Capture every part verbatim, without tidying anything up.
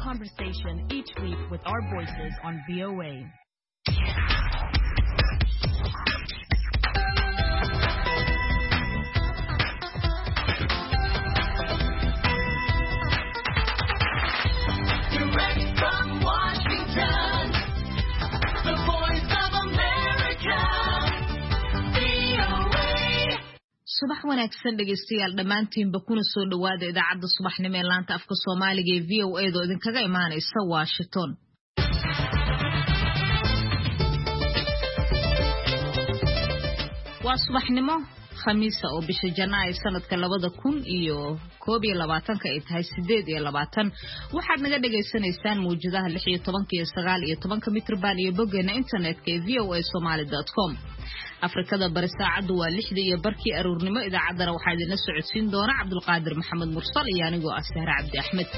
conversation each week with our voices on V O A. subax wanaagsan dhageystayaal dhamaantiinba kuna soo dhawaada idaacadda subaxnimo ee laanta afka Soomaaliga ee V O A do idinkaga imaanaysa Washington. Waa subaxnimo Khamiis oo bisha Janaayo sanadka labada kun iyo koob iyo labaatan ka ay tahay sideed iyo labaatan waxaad naga dhageysanaysaan muujadaha lix iyo toban iyo sagaal iyo toban mitrban iyo boggeena internetka ee v o a somali dot com. Afrikada bari saacadu waa lixda iyo barkii aroornimo idaacadana waxaa idin la socodsiin doona Cabdulqaadir Maxamed Mursal iyo anigoo ah Sahra Cabdi Axmed.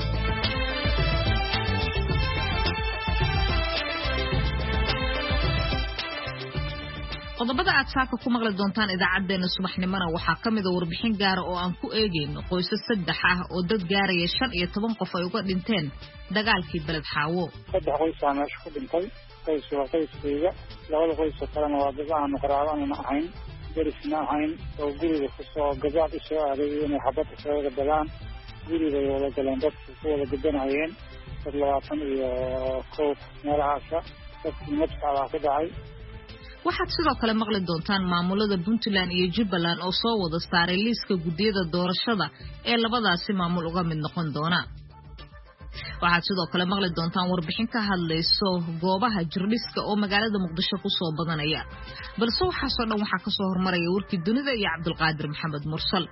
qodobada aad saaka ku maqli doontaan idaacadeena subaxnimona waxaa kamid ah warbixin gaar ah oo aan ku eegeyno qoysas saddex ah oo dad gaaraya shan iyo toban qof ay uga dhinteen dagaalkii Beled Xaawo. saddex qoys ah meesha ku dhintay qoys waa qoyskayga labada qoys kalena waa dad aan qaraabana ahayn derisna ahayn oo guriga kusoo gabaad u soo aaday inay xabadda soo galaan guriga ay wada galeen dadku ku wada gadanayeen dad labaatan iyo kow meelahaas dadkii naftaa ku dhacay. waxaad sidoo kale maqli doontaan maamulada Puntland iyo Jubbaland oo soo wada saaray liiska gudiyada doorashada ee labadaasi maamul uga mid noqon doona. waxaad sidoo kale maqli doontaan warbixin ka hadlayso goobaha jirdhiska oo magaalada Muqdisho ku soo badanaya balse waxa soo dhan waxa ka soo hormaraya warkii dunida iyo Cabdulqaadir Maxamed Mursal.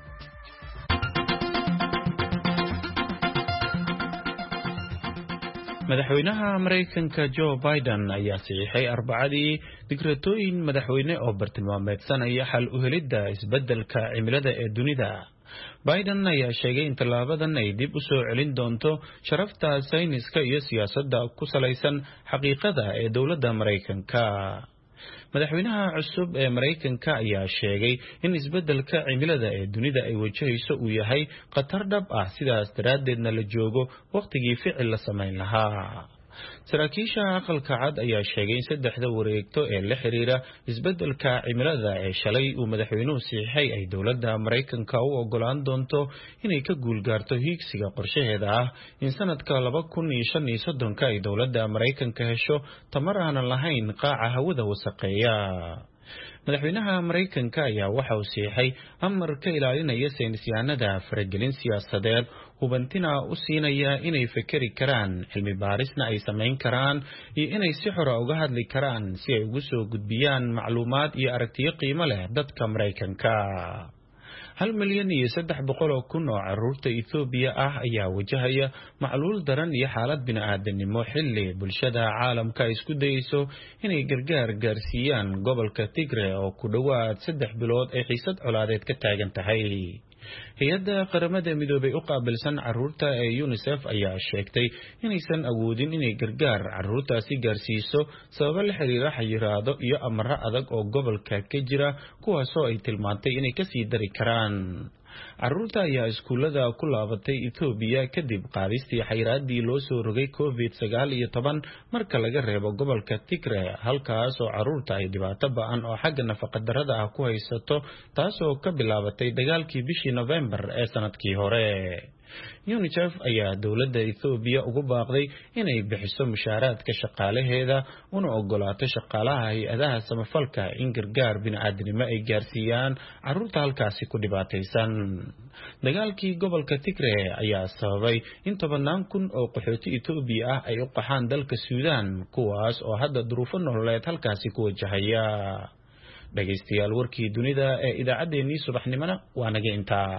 madaxweynaha Mareykanka Joe Biden ayaa saxiixay arbacadii digratooyin madaxweyne oo bartilmaameedsanaya xal u helidda isbeddelka cimilada ee dunida. Biden ayaa sheegay in tallaabadan ay dib u soo celin doonto sharafta sayniska iyo siyaasadda ku salaysan xaqiiqada ee dowladda Mareykanka. madaxweynaha cusub ee Mareykanka ayaa sheegay in isbeddelka cimilada ee dunida ay wajahayso uu yahay khatar dhab ah sidaas daraaddeedna la joogo waqtigii ficil la samayn lahaa. saraakiisha aqalka cad ayaa sheegay in saddexda wareegto ee la xiriira isbeddelka cimilada ee shalay uu madaxweynuhu saxiixay ay dowladda Mareykanka u ogolaan doonto inay ka guulgaarto hiigsiga qorshaheeda ah in sanadka laba kun iyo shan iyo soddon ay dowladda Mareykanka hesho tamar aan lahayn qaaca hawada wasaqeeya. madaxweynaha Mareykanka ayaa waxa uu saxiixay amar ka ilaalinaya saynisyahanada faragelin siyaasadeed hubantina u siinaya inay fikiri karaan cilmi baarisna ay samayn karaan iyo inay si xor ah uga hadli karaan si ay ugu soo gudbiyaan macluumaad iyo aragtiyo qiimo leh dadka Mareykanka. hal milyan iyo saddex boqol oo kun oo carruurta Ethiopia ah ayaa wajahaya macluul daran iyo xaalad bini'aadanimo xilli bulshada caalamka ay isku dayayso inay gargaar gaarsiiyaan gobolka Tigray oo ku dhawaad saddex bilood ay xiisad colaadeed ka taagan tahay. hay'adda qaramada midoobay u qaabilsan carruurta ee UNICEF ayaa sheegtay inaysan awoodin inay gargaar carruurtaasi gaarsiiso sababo la xiriira xayiraado iyo amarro adag oo gobolka ka jira kuwaasoo ay tilmaantay inay ka sii dari karaan. carruurta ayaa iskuullada ku laabatay Ethiopia kadib qaadistii xayiraadii loo soo rogay covid sagaal iyo toban marka laga reebo gobolka Tigray halkaas oo carruurta ay dhibaato ba'an oo xagga nafaqadarrada ah ku haysato taasoo ka bilaabatay dagaalkii bishii November ee sanadkii hore. UNICEF ayaa dowladda Ethiopia ugu baaqday inay bixiso mushaaraadka shaqaalaheeda una ogolaato shaqaalaha hay'adaha samafalka in gargaar bini'aadanimo ay gaarsiiyaan carruurta halkaasi ku dhibaataysan. dagaalkii gobolka Tigray ayaa sababay in tobanaan kun oo qaxooti Ethiopia ah ay u qaxaan dalka Suudaan kuwaas oo hadda duruufo nololeed halkaasi ku wajahaya. dhageystayaal warkii dunida ee idaacadeennii subaxnimona waa naga intaa.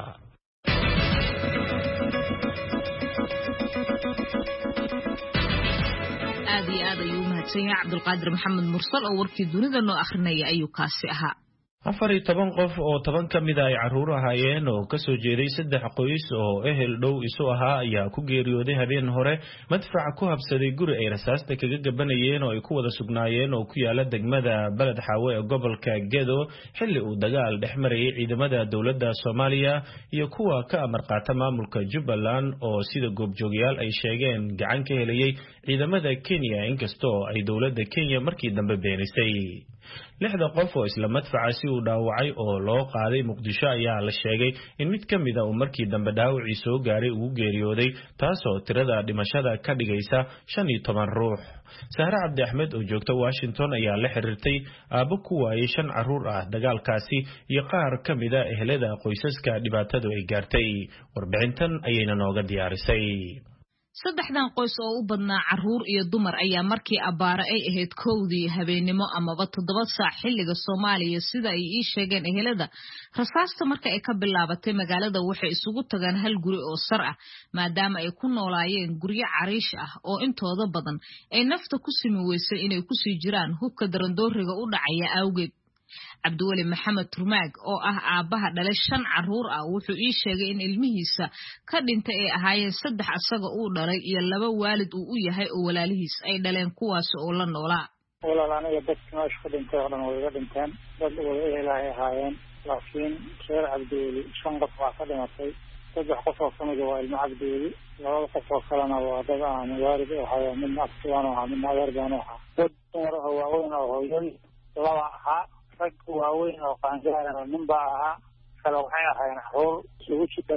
aad iyo aad ayuu mahadsan yahay Cabdulqaadir Maxamed Mursal oo warkii dunida noo akhrinaya ayuu kaasi ahaa. afar iyo toban qof oo toban ka mid a ay carruur ahaayeen oo ka soo jeeday saddex qoys oo ehel dhow isu ahaa ayaa ku geeriyooday habeen hore madfac ku habsaday guri ay rasaasta kaga gabanayeen oo ay ku wada sugnaayeen oo ku yaala degmada Balad Xaawe ee gobolka Gedo xilli uu dagaal dhex marayay ciidamada dowladda Soomaaliya iyo kuwa ka amar qaata maamulka Jubbaland oo sida goobjoogayaal ay sheegeen gacan ka helayay ciidamada Kenya inkastoo ay dowladda Kenya markii dambe beenisay. lixda qof oo isla madfacaasi uu dhaawacay oo loo qaaday Muqdisho ayaa la sheegay in mid ka mid ah uu markii dambe dhaawacii soo gaaray uu geeriyooday taasoo tirada dhimashada ka dhigaysa shan iyo toban ruux. Sahra Cabdi Axmed oo joogta Washington ayaa la xiriirtay aabo ku waayay shan carruur ah dagaalkaasi iyo qaar ka mid ah ehelada qoysaska dhibaatadu ay gaartay. Warbixintan ayayna nooga diyaarisay. saddexdan qoys oo u badnaa carruur iyo dumar ayaa markii abaara ay ahayd kowdii habeenimo amaba toddoba saac xilliga Soomaaliya sida ay ii sheegeen ehelada rasaasta marka ay ka bilaabatay magaalada waxay isugu tagaan hal guri oo sar ah maadaama ay ku noolaayeen guryo cariish ah oo intooda badan ay nafta ku simi weysay inay ku sii jiraan hubka darandooriga u dhacaya awgeed. Cabdiweli Maxamed Turmaag oo ah aabaha dhalay shan carruur ah wuxuu ii sheegay in ilmihiisa ka dhintay ay ahaayeen saddex asaga uu dhalay iyo laba waalid uu u yahay oo walaalihiis ay dhaleen kuwaas oo la noolaa. walaal aniga dadka meesha ku dhintay oo dhan way iga dhinteen dad wada ehelay ahaayeen laakiin reer Cabdiweli shan qof waa ka dhimatay saddex qof oo kamid ah waa ilmo Cabdiweli laba qof oo kalena waa dad aan waalid u ahaayeen midna abtiwaan oo midna adeergaan oo dad dumar oo waaweyn oo hooyooyin laba ahaa rag waaweyn oo qaangaar ah ninba ahaa kala waxay ahaayeen carruur isugu jira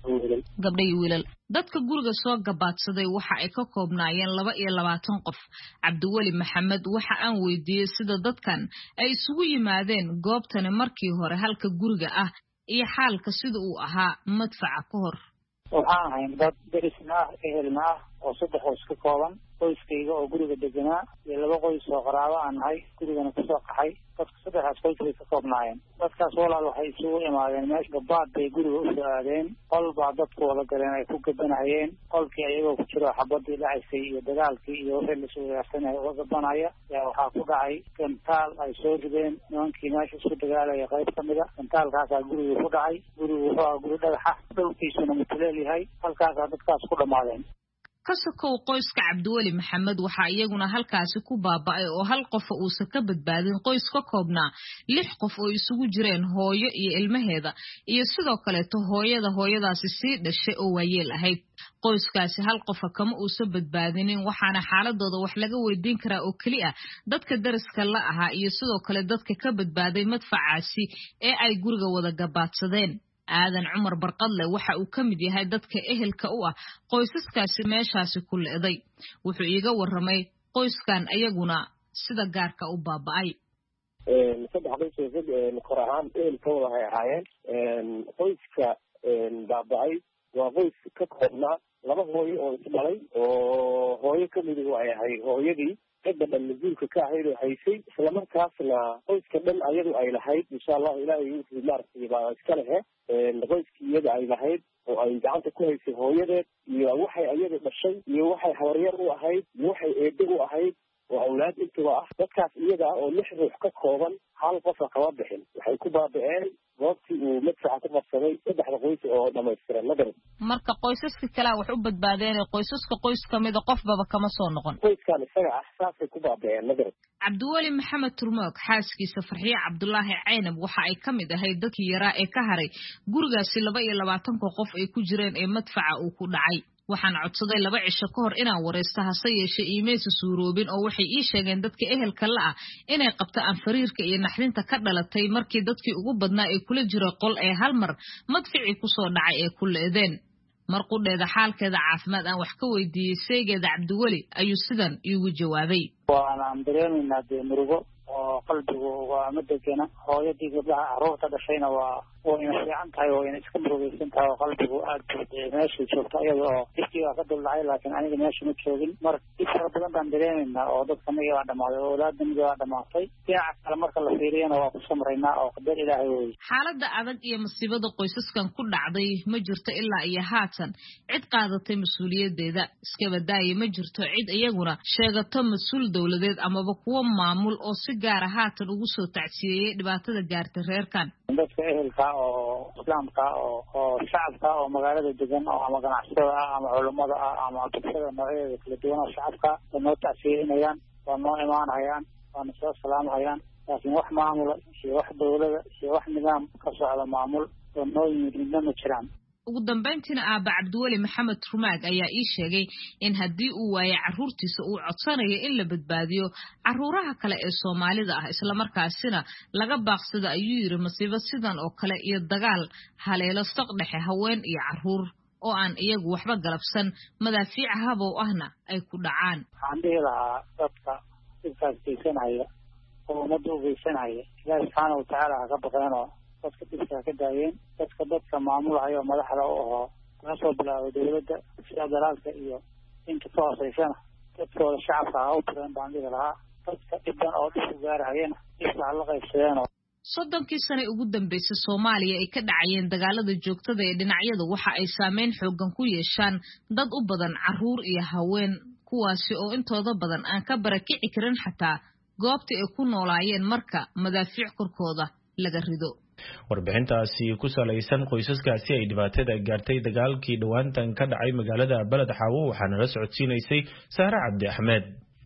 gabdho iyo wiilal. dadka guriga soo gabaadsaday waxa ay ka koobnaayeen laba iyo labaatan qof. Cabdiweli Maxamed waxa aan weydiiyey sida dadkan ay isugu yimaadeen goobtani markii hore halka guriga ah iyo xaalka sida uu ahaa madfaca ka hor. waxaan ahayn dad derisna ah ehelna ah oo saddex qoys ka kooban qoyskayga oo guriga deganaa iyo laba qoys oo qaraabo aan nahay gurigana kusoo qaxay dadka saddexdaas qoys bay ka koobnaayeen. dadkaas walaal waxay isugu imaadeen meesha gabaad bay guriga u soo aadeen qol baa dadku wada galeen ay ku gabanayeen qolkii ayagoo ku jiro xabadii dhacaysay iyo dagaalkii iyo wixii la suugaarsanaya uga gabanaya yaa waxaa ku dhacay gantaal ay soo rideen nimankii meesha isku dagaalaya qayb ka mid a gantaalkaasaa guriga ku dhacay gurigu wuxuu ahaa guri dhagaxa dhulkiisuna mutuleel yahay halkaasaa dadkaas ku dhammaadeen. kasakow qoyska Cabdiweli Maxamed waxa iyaguna halkaasi ku baaba'ay oo hal qof uusan ka badbaadin qoys ka koobnaa lix qof oo isugu jireen hooyo iyo ilmaheeda iyo sidoo kale to hooyada hooyadaasi sii dhashay oo waayeel ahayd. qoyskaasi hal qof kama uusan badbaadinin waxaana xaaladooda wax laga weydiin karaa oo kali ah dadka dariska la ahaa iyo sidoo kale dadka ka badbaaday madfacaasi ee ay guriga wada gabaadsadeen. aadan Cumar Barqadle waxa uu ka mid yahay dadka ehelka u ah qoysaskaasi meeshaasi ku leeday. wuxuu iiga warramay qoyskan ayaguna sida gaarka u baaba'ay. een saddex qoys oo kor ahaan ehelkooda waxay ahaayeen qoyska baaba'ay waa qoys ka koobnaa laba hooyo oo is dhalay oo hooyo ka mid ah ay ahayd hooyadii cidda dhan mas-uulka ka ahayd oo haysay islamarkaasna qoyska dhan ayadu ay lahayd insha allahu ilaahay wuxuu maaragtay baa iska lehe qoyskii iyada ay lahayd oo ay gacanta ku haysay hooyadeed iyo waxay ayada dhashay iyo waxay habaryar u ahayd iyo waxay eedo u ahayd oo awlaad intuba ah dadkaas iyada ah oo lix ruux ka kooban hal qofa kama bixin waxay ku baaba'een goobtii uu madfaca ku qabsaday saddexda qoys oo dhamaystiran madar marka qoysaska kale wax u badbaadeen qoysaska qoys kamid ah qofbaba kama soo noqon qoyskan isaga ah saasay ku baaba'een madar. Cabdiweli Maxamed Turmaag xaaskiisa Farxiye Cabdullaahi Caynab waxa ay ka mid ahayd dadkii yaraa ee ka haray gurigaasi laba iyo labaatan qof ay ku jireen ee madfaca uu ku dhacay. waxaan codsaday laba cisho ka hor inaan wareysto hase yeeshee iimaysa suuroobin oo waxay ii sheegeen dadka ehelka la ah inay qabtaan fariirka iyo naxdinta ka dhalatay markii dadkii ugu badnaa ee kula jira qol ee hal mar madfici ku soo dhacay ee ku leedeen. marqudheeda xaalkeeda caafimaad aan wax ka weydiiyey seegeeda Cabdiweli ayuu sidan iigu jawaabay. waan dareemaynaa dee murugo oo qalbigu waa ma degana hooyadii gabdhaha carruurta dhashayna waa wayna fiican tahay wayna iska murugaysan tahay oo qalbigu aad meesha joogta iyada oo dhibkii waa ka duldhacay laakiin aniga meesha ma joogin marka dhib fara badan baan dareemaynaa oo dadka miga waa dhammaaday oo awlaadda miga waa dhammaatay dhinaca kale marka la fiiriyana waa ku samraynaa oo qadar ilaahay wey. xaaladda adag iyo masiibada qoysaskan ku dhacday ma jirto ilaa iyo haatan cid qaadatay mas-uuliyadeeda iska badaaya ma jirto cid iyaguna sheegato mas-uul dowladeed amaba kuwa maamul oo si gaar ah haatan ugu soo tacsiyeeyay dhibaatada gaartay reerkan. dadka ehelka oo islaamka oo oo shacabka oo magaalada degan oo ama ganacsatada ah ama culimada ah ama bulshada noocyada kala duwan oo shacabka oo noo tacsiyeynayaan oo noo imaanayaan oo soo salaamayaan laakiin wax maamul iyo wax dawladda iyo wax nidaam ka socda maamul oo noo yimid ma jiraan. ugu dambeyntiina aaba Cabdiweli Maxamed Rumaag ayaa ii sheegay in haddii uu waayo carruurtiisa uu codsanayo in la badbaadiyo carruuraha kale ee Soomaalida ah isla markaasina laga baaqsado ayuu yiri masiibo sidan oo kale iyo dagaal haleelo saq dhexe haween iyo carruur oo aan iyagu waxba galabsan madaafiic habow ahna ay ku dhacaan. waxaan dhihi lahaa dadka iskaasaysanaya oo ummadda u geysanaya Ilaahay subxaanahu wa tacaala ha ka baqeenoo dadka dhibka ka daayeen dadka dadka maamulaya madaxda oo ahaa ka soo bilaabay dawladda federaalka iyo inta ka hooseysana dadkooda shacabka ah u tiraan baan dhihi lahaa dadka dhiban oo dhib u gaarayana isla la qaybsadeen. soddonkii sano ugu dambeysay Soomaaliya ay ka dhacayeen dagaalada joogtada ee dhinacyada waxa ay saameyn xooggan ku yeeshaan dad u badan carruur iyo haween kuwaasi oo intooda badan aan ka barakici karin xataa goobta ay ku noolaayeen marka madaafiic korkooda laga rido. warbixintaasi ku salaysan qoysaskaasi ay dhibaatada gaartay dagaalkii dhawaantan ka dhacay magaalada Balad Xaawo waxaana la socodsiinaysay Saara Cabdi Axmed.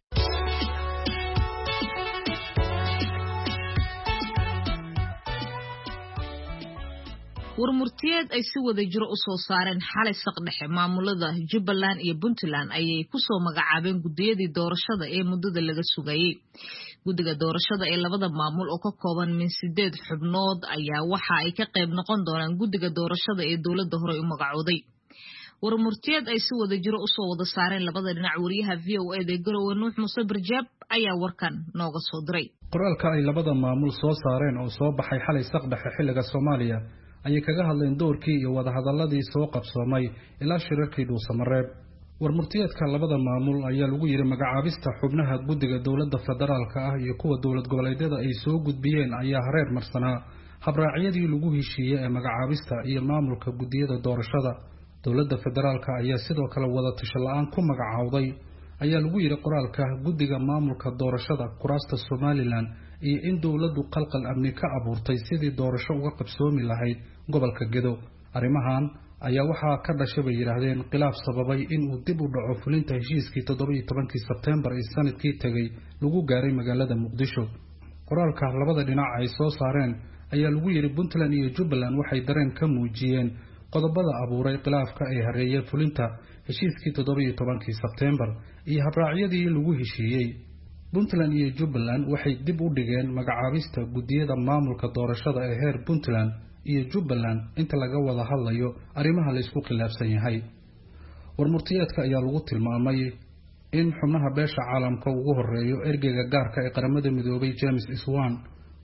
warmurtiyeed ay si wada jiro u soo saareen xalay saqdhexe maamulada Jubbaland iyo Puntland ayay ku soo magacaabeen gudiyadii doorashada ee muddada laga sugayay. Gudiga doorashada ee labada maamul oo ka kooban min sideed xubnood ayaa waxa ay ka qayb noqon doonaan gudiga doorashada ee dawladda hore u magacooday. warmurtiyeed ay si wada jiro u soo wada saareen labada dhinac wariyaha V O A ee Garowe Nuux Muuse Barjaab ayaa warkan nooga soo diray. qoraalka ay labada maamul soo saareen oo soo baxay xalay saqdhexe xilliga Soomaaliya ayay kaga hadleen doorkii iyo wada hadaladii soo qabsoomay ilaa shirarkii dhuusamareeb. warmurtiyeedka labada maamul ayaa lagu yiri magacaabista xubnaha gudiga dawladda federaalka ah iyo kuwa dawlad goboleedyada ay soo gudbiyeen ayaa hareer marsanaa habraacyadii lagu heshiiyay ee magacaabista iyo maamulka gudiyada doorashada. dawladda federaalka ayaa sidoo kale wada tasho la'aan ku magacaawday ayaa lagu yiri qoraalka gudiga maamulka doorashada kuraasta Somaliland iyo in dawladdu qalqal amni ka abuurtay sidii doorasho uga qabsoomi lahayd gobolka Gedo. arrimahan ayaa waxa ka dhashay bay yiraahdeen khilaaf sababay in uu dib u dhaco fulinta heshiiskii toddoba iyo tobankii Sebtembar ee sanadkii tagay lagu gaaray magaalada Muqdisho. qoraalka labada dhinac ay soo saareen ayaa lagu yiri Puntland iyo Jubbaland waxay dareen ka muujiyeen qodobada abuuray khilaafka ee hareeyay fulinta heshiiskii toddoba iyo tobankii Sebtembar iyo habraacyadii lagu heshiiyay. Puntland iyo Jubbaland waxay dib u dhigeen magacaabista gudiyada maamulka doorashada ee heer Puntland iyo Jubbaland inta laga wada hadlayo arrimaha la isku khilaafsan yahay. warmurtiyeedka ayaa lagu tilmaamay in xubnaha beesha caalamka ugu horeeyo ergeyga gaarka ee qaramada midoobay James Iswan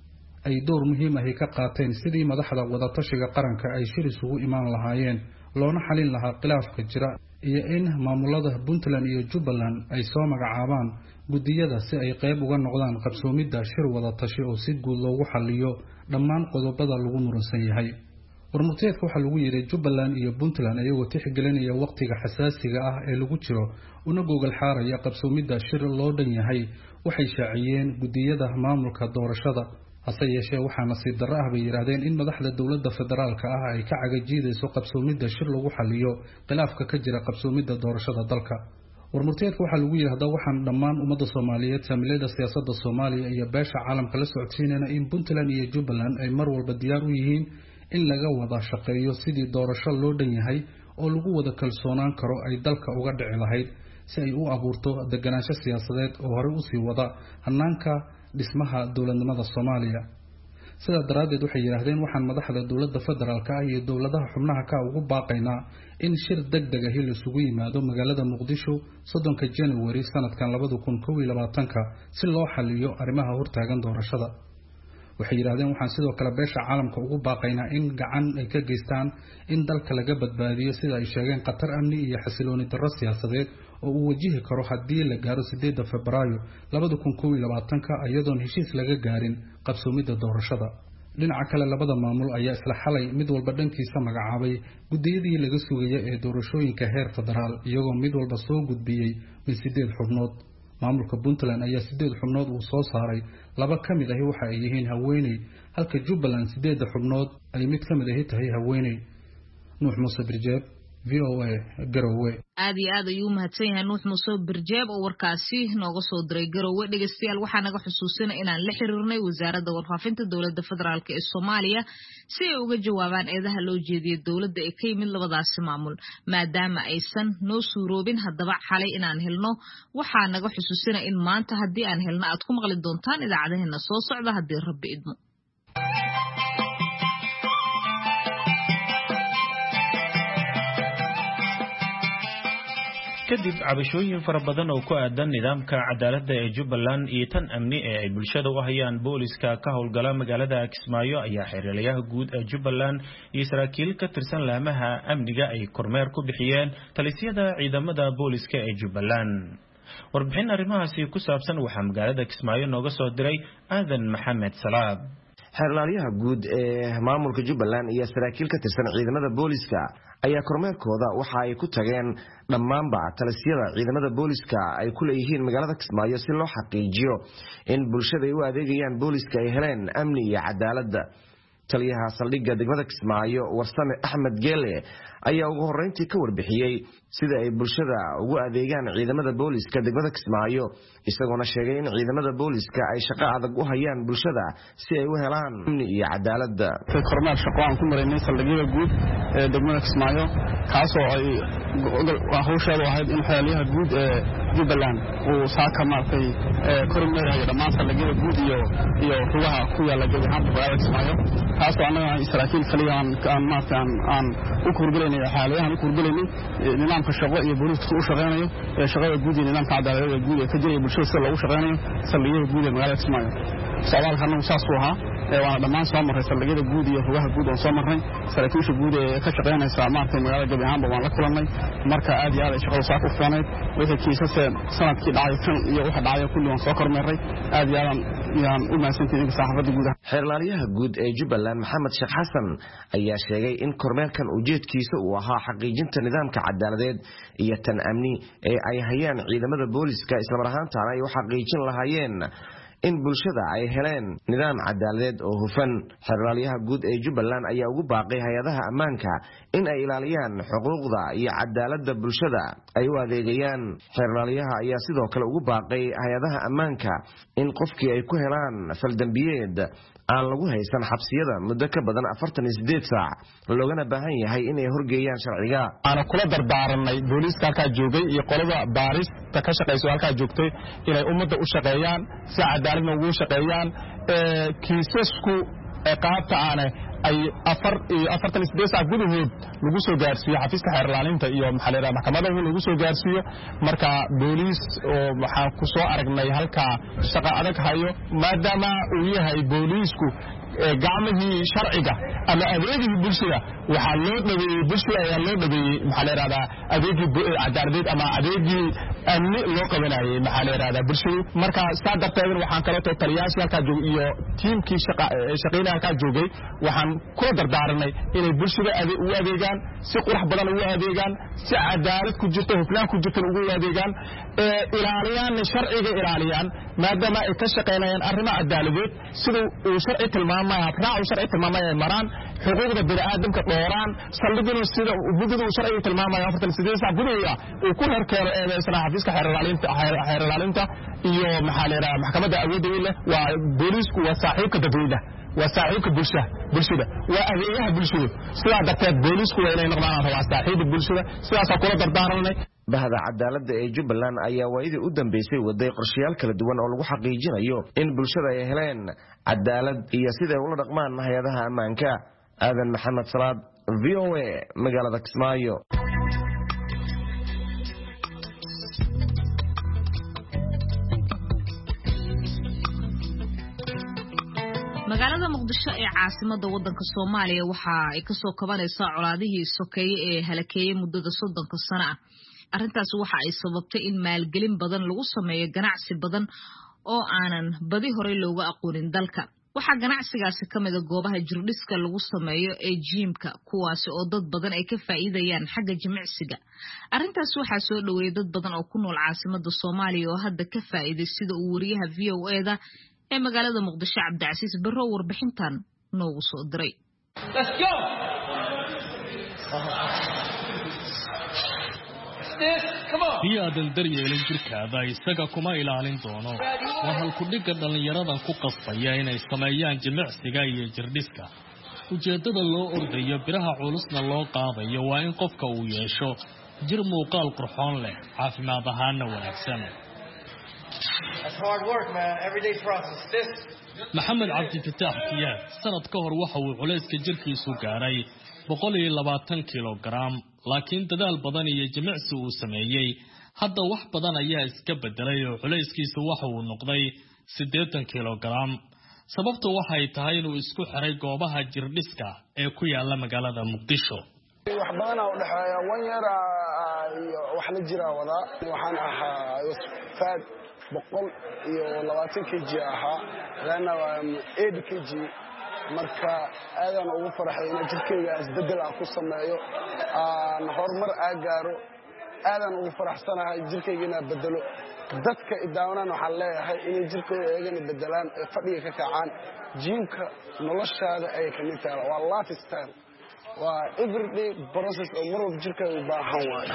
ay door muhiim ah ka qaateen sidii madaxda wada tashiga qaranka ay shir isugu imaan lahaayeen loona xalin lahaa khilaafka jira iyo in maamulada Puntland iyo Jubbaland ay soo magacaabaan gudiyada si ay qayb uga noqdaan qabsoomidda shir wada tashi oo si guud loogu xalliyo dhammaan qodobada lagu muransan yahay. warmurtiyeedka waxa lagu yiri Jubbaland iyo Puntland ayagoo tixgelinaya waqtiga xasaasiga ah ee lagu jiro una gogol xaaraya qabsoomidda shir loo dhan yahay waxay shaaciyeen gudiyada maamulka doorashada. hase yeeshee waxaana si darro ah bay yiraahdeen in madaxda dawladda federaalka ah ay ka cagajiidayso qabsoomidda shir lagu xalliyo khilaafka ka jira qabsoomidda doorashada dalka. warmurtiyeedka waxa lagu yiri hadda waxaan dhammaan ummadda Soomaaliyeed saamilada siyaasadda Soomaaliya iyo beesha caalamka la socodsiinayna in Puntland iyo Jubbaland ay mar walba diyaar u yihiin in laga wada shaqeeyo sidii doorasho loo dhan yahay oo lagu wada kalsoonaan karo ay dalka uga dhici lahayd si ay u abuurto deganaansho siyaasadeed oo hore u sii wada hanaanka dhismaha dawladnimada Soomaaliya. sida daraadeed waxay yiraahdeen waxaan madaxda dawladda federaalka ah iyo dawladaha xubnaha ka ugu baaqaynaa in shir degdeg ah la isugu yimaado magaalada Muqdisho soddonka January sanadkan laba kun iyo kow iyo labaatan si loo xalliyo arrimaha hortaagan doorashada. waxay yiraahdeen waxaan sidoo kale beesha caalamka ugu baaqaynaa in gacan ay ka geystaan in dalka laga badbaadiyo sida ay sheegeen qatar amni iyo xasilooni darro siyaasadeed oo uu wajihi karo haddii la gaaro sideedda Febraayo laba kun iyo kow iyo labaatan iyadoon heshiis laga gaarin qabsoomidda doorashada. dhinaca kale labada maamul ayaa isla xalay mid walba dhankiisa magacaabay gudiyadii laga sugayay ee doorashooyinka heer federaal iyagoo mid walba soo gudbiyay min sideed xubnood. maamulka Puntland ayaa sideed xubnood uu soo saaray laba kamid ah waxa ay yihiin haweeney halka Jubbaland sideed xubnood ay mid kamid ah tahay haweeney. Nuux Muuse Birjeeb, V O A, Garowe. aad iyo aad ayuu mahadsan yahay Nuux Muuse Birjeeb oo warkaasi nooga soo diray Garowe. Dhageystayaal waxaa naga xusuusinay inaan la xiriirnay wasaaradda warfaafinta dowladda federaalka ee Soomaaliya si ay uga jawaabaan eedaha loo jeediyay dowladda ee ka yimid labadaasi maamul maadaama aysan noo suuroobin. haddaba xalay inaan helno waxaa naga xusuusinay in maanta haddii aan helno aad ku maqli doontaan idaacadaheena soo socda haddii Rabbi idmo. kadib cabashooyin fara badan oo ku aadan nidaamka cadaaladda ee Jubbaland iyo tan amni ee ay bulshada u hayaan booliska ka howlgala magaalada Kismaayo ayaa xiriiryaha guud ee Jubbaland iyo saraakiil ka tirsan laamaha amniga ay kormeer ku bixiyeen talisyada ciidamada booliska ee Jubbaland. warbixin arrimahaasi ku saabsan waxaa magaalada Kismaayo nooga soo diray Aadan Maxamed Salaad. xiriiryaha guud ee maamulka Jubbaland iyo saraakiil ka tirsan ciidamada booliska ayaa kormeerkooda waxa ay ku tageen dhammaanba talisyada ciidamada booliska ay ku leeyihiin magaalada Kismaayo si loo xaqiijiyo in bulshada ay u adeegayaan booliska ay heleen amni iyo cadaalad. taliyaha saldhigga degmada Kismaayo Warsame Axmed Geele ayaa ugu horeyntii ka warbixiyay sida ay bulshada ugu adeegaan ciidamada booliska degmada Kismaayo isagoo sheegay in ciidamada booliska ay shaqo adag u hayaan bulshada si ay u helaan amni iyo cadaalad. kormeer shaqo aan ku mareynay saldhigyada guud ee degmada Kismaayo kaasoo ay hawsheedu ahayd in xiriiryaha guud ee Jubbaland uu saaka maartay kormeerayo dhammaan saldhigyada guud iyo iyo rugaha ku yaala gudaha magaalada Kismaayo kaasoo anaga saraakiil kaliya aan maartay aan u kurgaleynay xaaladahan u kurgaleynay nidaamka shaqo iyo booliska u shaqeynayo ee shaqada guud iyo nidaamka cadaaladda guud ee ka jiray bulshada si loogu shaqeynayo saldhigyada guud ee magaalada Kismaayo. socdaalkan saas uu ahaa waana dhammaan soo maray saldhigyada guud iyo rugaha guud oo soo marnay saraakiisha guud ee ka shaqeynaysa maartay magaalada Gabiyaanba waan la kulannay marka aad iyo aad ay shaqada saaka u fiicnayd wixii kiisas sanadkii dhacay kan iyo waxa dhacay kulli waan soo kormeeray aad iyo aad yaan u mahadsantahay saxaafadda guud. xiriiryaha guud ee Jubbaland Maxamed Sheekh Xasan ayaa sheegay in kormeerkan ujeedkiisa uu ahaa xaqiijinta nidaamka cadaaladeed iyo tan amni ee ay hayaan ciidamada booliska isla mar ahaantaana ay u xaqiijin lahaayeen in bulshada ay heleen nidaam cadaaladeed oo hufan. xiriiryaha guud ee Jubbaland ayaa ugu baaqay hay'adaha ammaanka in ay ilaaliyaan xuquuqda iyo cadaaladda bulshada ay u adeegayaan. xiriiryaha ayaa sidoo kale ugu baaqay hay'adaha ammaanka in qofkii ay ku helaan faldambiyeed aan lagu haysan xabsiyada muddo ka badan afartan iyo sideed saac loogana baahan yahay inay horgeeyaan sharciga. aan kula dardaaranay booliska halka joogay iyo qolada baarista ka shaqeyso halka joogtay inay ummadda u shaqeeyaan si cadaaladna ugu shaqeeyaan ee kiisasku qaabta aan ay afar iyo afartan iyo sideed saac gudahood lagu soo gaarsiyo xafiiska xeer ilaalinta iyo maxalada maxkamadaha lagu soo gaarsiyo. marka booliis oo waxaan ku soo aragnay halka shaqo adag hayo maadaama uu yahay booliisku gacmihii sharciga ama adeegii bulshada waxa loo dhaweeyay bulshada ayaa loo dhaweeyay maxalada adeegii cadaaladeed ama adeegii amni loo qabanayay maxalada bulshada. marka sadarteed waxaan kala too taliyaasha halka joog iyo tiimkii shaqa shaqeynaa halka joogay waxaan ku dardaaranay inay bulshada u adeegaan si qurux badan ugu adeegaan si cadaalad ku jirto hufnaan ku jirto ugu adeegaan ee ilaaliyaan sharciga ilaaliyaan maadaama ay ka shaqeynayaan arrimo cadaaladeed sida uu sharci tilmaamay raac sharci tilmaamay maraan xuquuqda bini'aadamka dhooraan saldhiguna sida buudu sharci tilmaamay afartan iyo sideed saac gudaheeda uu ku herkeero ee isna xafiiska xeer ilaalinta xeer ilaalinta iyo maxalada maxkamadda awoodda leh waa booliisku waa saaxiibka dadweynaha waa saaxiibka bulshada bulshada waa adeegaha bulshada sidaa darteed booliisku waa inay noqdaan rabaa saaxiibka bulshada sidaas kula dardaaranay. bahda cadaaladda ee Jubbaland ayaa waayidii u dambeysay waday qorshayaal kala duwan oo lagu xaqiijinayo in bulshada ay heleen cadaalad iyo sida ay ula dhaqmaan hay'adaha ammaanka. Aadan Maxamed Salaad, V O A, magaalada Kismaayo. magaalada Muqdisho ee caasimadda waddanka Soomaaliya waxa ay ka soo kabanaysaa colaadihii sokeeye ee halakeeyay muddada soddonka sano ah. arrintaas waxa ay sababtay in maalgelin badan lagu sameeyo ganacsi badan oo aanan badi hore looga aqoonin dalka. waxaa ganacsigaasi ka mid ah goobaha jirdhiska lagu sameeyo ee jiimka kuwaasi oo dad badan ay ka faa'iidayaan xagga jimicsiga arrintaas waxaa soo dhaweeyay dad badan oo ku nool caasimadda Soomaaliya oo hadda ka faa'iiday sida uu wariyaha V O A da ee magaalada Muqdisho Cabdicasiis Barro warbixintan noogu soo diray. Let's go. biyaadan daryeelin jirkaada isaga kuma ilaalin doono waa halku dhigga dhallinyaradan ku qasbaya inay sameeyaan jimicsiga iyo jirdhiska ujeeddada loo ordayo biraha culusna loo qaadayo waa in qofka uu yeesho jir muuqaal qurxoon leh caafimaad ahaanna wanaagsan maxamed cabdifataax kiyaad sanad ka hor waxa uu culayska jirkiisu gaaray boqol iyo labaatan kilogaram laakiin dadaal badan iyo jimicsi uu sameeyay hadda wax badan ayaa iska bedelay oo culayskiisu waxa uu noqday siddeetan kilogaram sababtu waxay tahay inuu isku xiray goobaha jirdhiska ee ku yaala magaalada Muqdisho wax badan oo dhaxaya one year iyo wax la jira wada waxaan ahaa faad boqol iyo labaatan kiilo ahaa lana eight kiilo marka aadan ugu faraxay in jirkeyga isbedel ah ku sameeyo aan horumar aa gaaro aadan ugu faraxsanahay jirkeyga inaan bedelo dadka idaawanaan waxaan leeyahay inay jirkooda eegana bedelaan ee fadhiga ka kacaan jiimka noloshaada ay ka mid tahay waa lifestyle waa everyday process oo mar walba jirkaaga u baahan waayo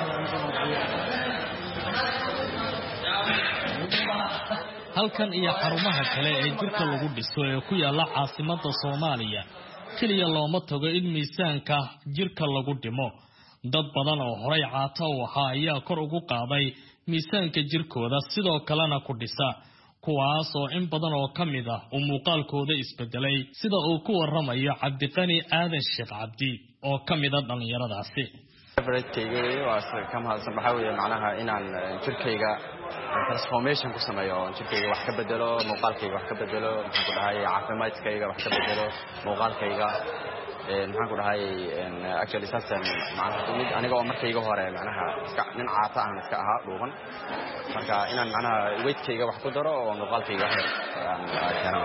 halkan iyo xarumaha kale ee jirka lagu dhiso ee ku yaala caasimadda Soomaaliya kaliya looma tago in miisaanka jirka lagu dhimo dad badan oo horay caata u ahaa ayaa kor ugu qaaday miisaanka jirkooda sidoo kalena ku dhisa kuwaas oo in badan oo kamid ah uu muuqaalkooda isbedelay sida uu ku waramayo Cabdiqani Aadan Sheekh Cabdi oo kamid ah dhalinyaradaasi favorite-kayga waa ka mahadsan waxa weeye macnaha inaan jirkayga transformation ku sameeyo jirkayga wax ka bedelo muuqaalkayga wax ka bedelo maxaan ku dhahay caafimaadkayga wax ka bedelo muuqaalkayga ee maxaan ku dhahay actually sasan macnaha mid aniga oo markayga hore macnaha iska nin caata ah iska ahaa dhuuban marka inaan macnaha weight-kayga wax ku daro oo muuqaalkayga wax aan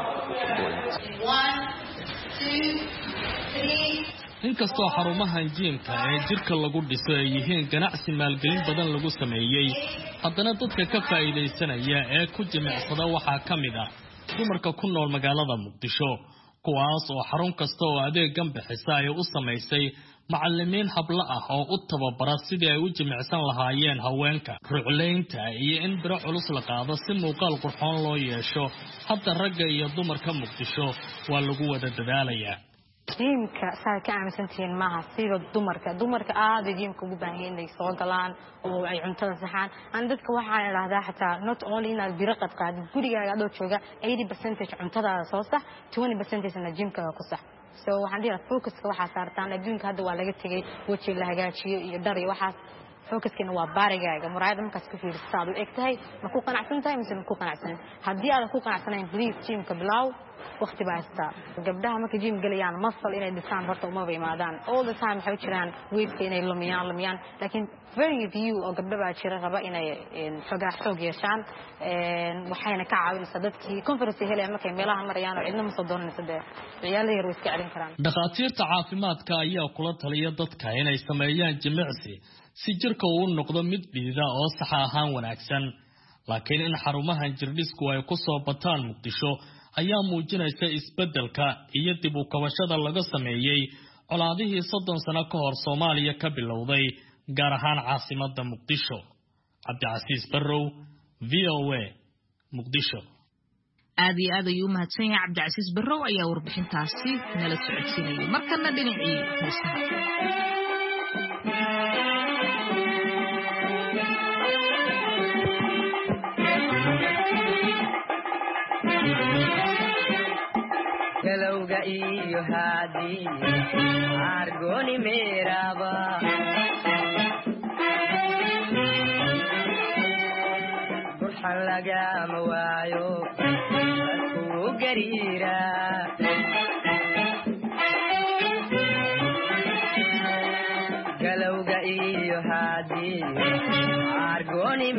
one two three inkastoo xarumahan jiimka ee jirka lagu dhiso ay yihiin ganacsi maalgelin badan lagu sameeyay haddana dadka ka faa'iideysanaya ee ku jimicsada waxaa ka mid ah dumarka ku nool magaalada Muqdisho kuwaas oo xarun kasta oo adeegan bixisa ay u samaysay macallimiin habla ah oo u tababara sidii ay u jimicsan lahaayeen haweenka rucleynta iyo in biro culus la qaado si muuqaal qurxoon loo yeesho hadda ragga iyo dumarka Muqdisho waa lagu wada dadaalayaa jiimka saa ka aaminsantiin maaha sida dumarka dumarka aad jiimka ugu baahan yihiin inay soo galaan oo ay cuntada saxaan aan dadka waxaan idhaahdaa xataa not only inaad biro qad qaadid gurigaaga adoo jooga eighty percent cuntadaada soo sax twenty percent na jiimkaaga ku sax so waxaan dhigaa focuska waxaa saartaan adduunka hadda waa laga tegay weji la hagaajiyo iyo dhar iyo waxaas focuskana waa baarigaaga muraayada markaas ku fiiriso aad u egtahay ma ku qanacsan tahay mise ma ku qanacsan haddii aadan ku qanacsanayn please jiimka bilow waqti baa haystaa gabdhaha marka jiim galayaan muscle inay dhisaan horta uma yimaadaan all the time waxay jiraan weight inay lumiyaan lumiyaan laakiin very few oo gabdho baa jira raba inay xogaa xoog yeeshaan waxayna ka caawinaysaa dadkii conference helaya markay meelaha marayaan oo cidna ma soo doonaysa dee ciyaal yar way iska celin karaan dhakhaatiirta caafimaadka ayaa kula taliya dadka inay sameeyaan jimicsi si jirka uu noqdo mid dhiida oo sax ahaan wanaagsan laakiin in xarumahan jirdhisku ay ku soo bataan Muqdisho ayaa muujinaysa isbedelka iyo dib u kabashada laga sameeyay colaadihii soddon sano ka hor Soomaaliya ka bilowday gaar ahaan caasimadda Muqdisho Cabdicasiis Barrow V O A Muqdisho aad iyo aad ayuu mahadsan yahay Cabdicasiis Barrow ayaa warbixintaasi nala socodsiinayay markana dhinacii heesaha galowga iyo haadii argoni meeraba burxan lagama waayo dadkuu gariira galowga iyo haadii argoni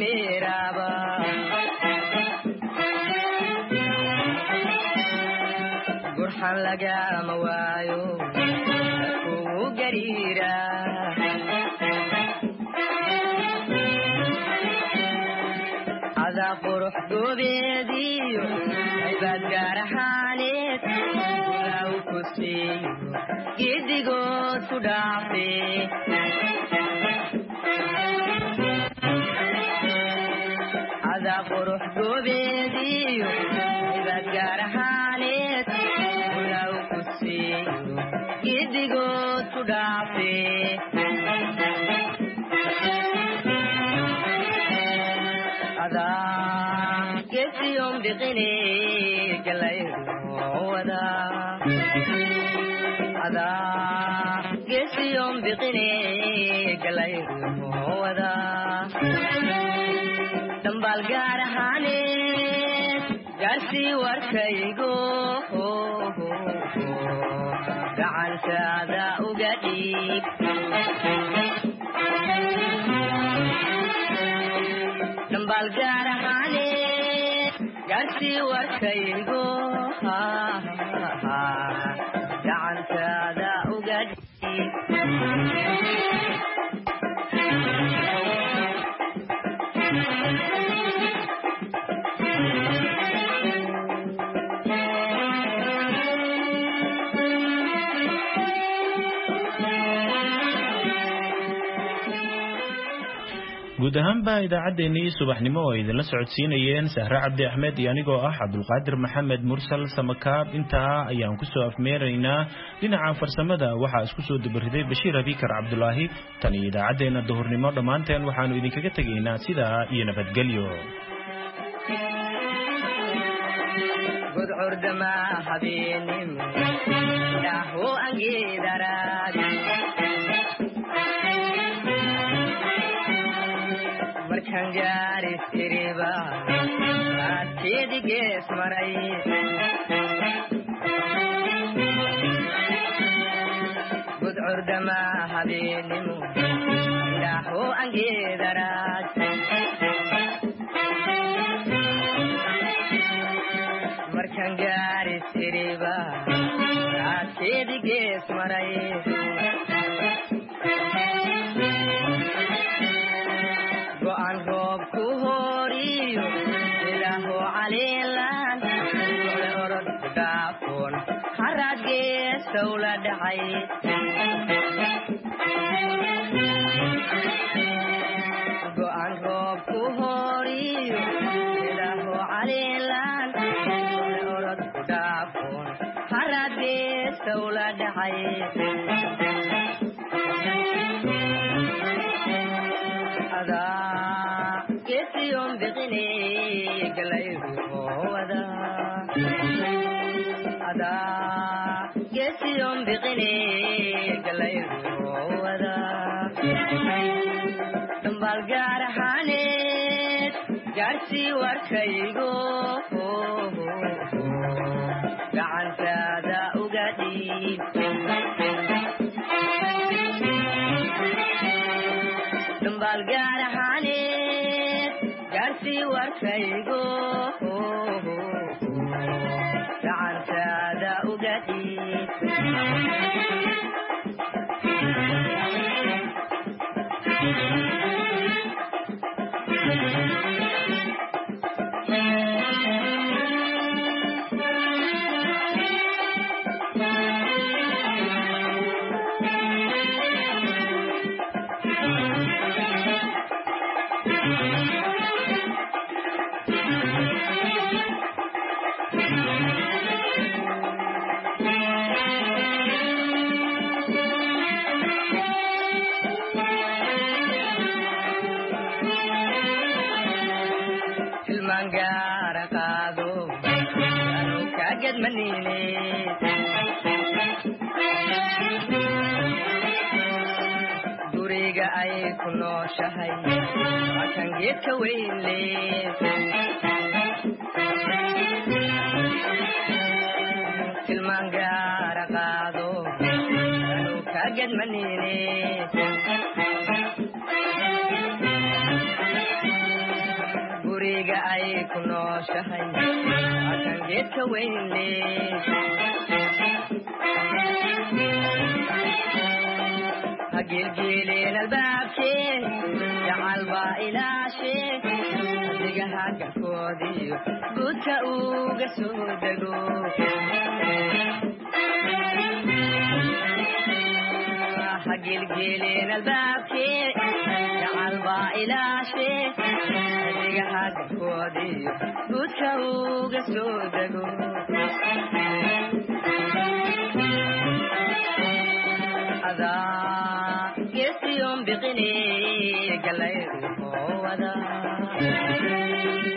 meeraba burxan lagama waayo dadkuu gariira ada qurux goobeediyo cibaad gaar ahaaneed gudaw ku siiyo giddigood ku dhaafe ada qurux goobeediyo cibaad gaar ahaaneed gudaw ku siiyo giddigood ku dhaafe Gesiyom biqine galayro wada ada gesiyom biqine galayro wada dambal gaar ahane gaarsi warkaygo gacantaada uga dhiib dambal gaar ahane gaarsi warkaygo gacantaada uga dhiib guud ahaanba idaacaddeenii subaxnimo oo idinla socodsiinayeen sahre cabdi axmed iyo anigoo ah cabdulqaadir maxamed mursal samakaab intaa ayaan ku soo afmeeraynaa dhinaca farsamada waxaa isku soo dabariday bashiir abikar cabdulaahi tan iyo idaacaddeenna duhurnimo dhammaanteen waxaannu idinkaga tegaynaa sidaa iyo nabadgelyo gudcurdama habeenimo dhaho angeedaraad markan gaaris iriba aadkeedi gees maray gudcurdama habeenimo dhaho angeedaraad markan gaaris iriba aadkeedi gees maray go'an roob ku horiyo ilaaho caliilan ole orod dhaafoon haraad geesow la dhacay go'an roob ku horiyo ilaaho caliilan ole orod dhaafoon haraad geesow la dhacay gesiyom biqine galayro wada ada gesiyom biqine galayro wada dambal gaar ahaaneed gaarsi warkaygo gacantaada uga dhiib dambal gaar ahaaneed gaarsi warkaygo gacantaada uga dhiib gaara qaado anu kaagad maniine guriga ay ku nooshahay akan geedka weyn leed tilmaan gaara qaado anu kaagad maniine guriga ay ku nooshahay akan geedka weynle hagilgileen albaabkee jacal baa ilaashee adigaha garkoodiyo guudka uga soo dego hagilgileen albaabkee jacal baa ilaashee adigaha garkoodiyo guudka uga soo dego adaa geesiyon biqine galayru oo wada